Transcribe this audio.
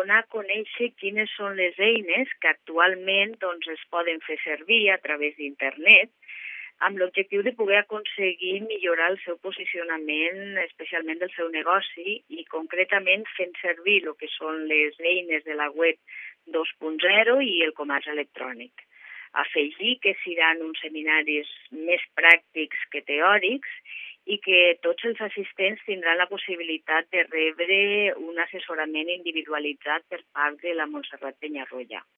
donar a conèixer quines són les eines que actualment es poden fer servir a través d'internet, amb l'objectiu de poder aconseguir millorar el seu posicionament, especialment del seu negoci, i concretament fent servir el que són les eines de la web 2.0 i el comerç electrònic. Afegir que seran uns seminaris més pràctics que teòrics i que tots els assistents tindran la possibilitat de rebre un assessorament individualitzat per part de la Montserrat Penyarroya.